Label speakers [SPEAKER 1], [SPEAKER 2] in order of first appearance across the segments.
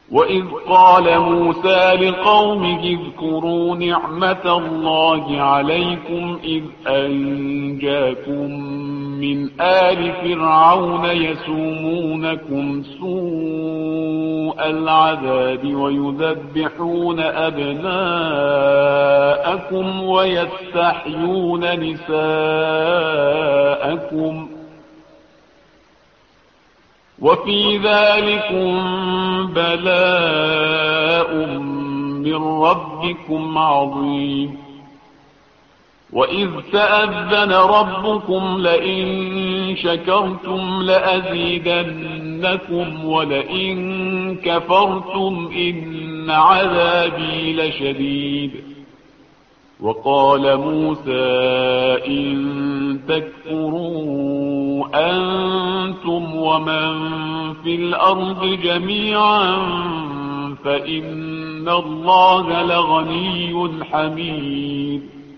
[SPEAKER 1] وإذ قال موسى لقومه اذكروا نعمة الله عليكم إذ أنجاكم من آل فرعون يسومونكم سوء العذاب ويذبحون أبناءكم ويستحيون نساءكم وفي ذلكم بلاء من ربكم عظيم وإذ تأذن ربكم لئن شكرتم لأزيدنكم ولئن كفرتم إن عذابي لشديد وقال موسى إن تكفروا أنتم ومن في الأرض جميعا فإن الله لغني حميد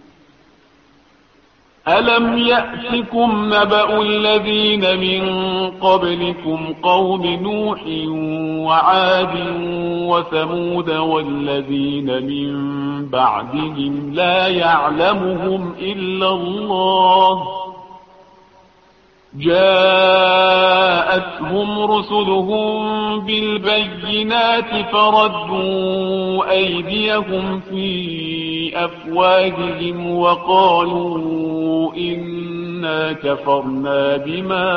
[SPEAKER 1] ألم يأتكم نبأ الذين من قبلكم قوم نوح وعاد وثمود والذين من بعدهم لا يعلمهم إلا الله جاءتهم رسلهم بالبينات فردوا أيديهم في أفواههم وقالوا إنا كفرنا بما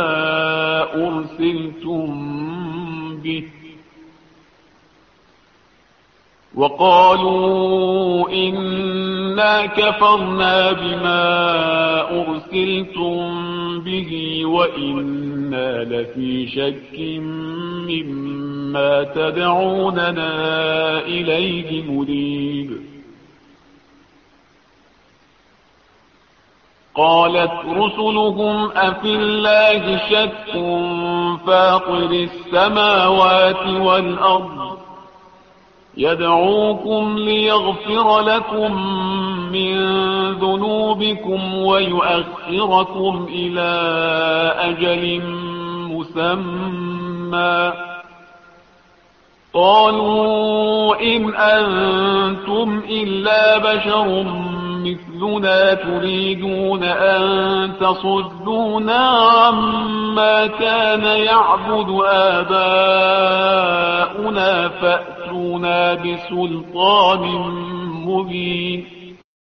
[SPEAKER 1] أرسلتم به وإنا لفي شك مما تدعوننا إليه مريب قالت رسلهم أفي الله شك فاطر السماوات والأرض يدعوكم ليغفر لكم من ذنوبكم ويؤخركم إلى أجل مسمى قالوا إن أنتم إلا بشر مثلنا تريدون أن تصدونا عما كان يعبد آباؤنا فأتونا بسلطان مبين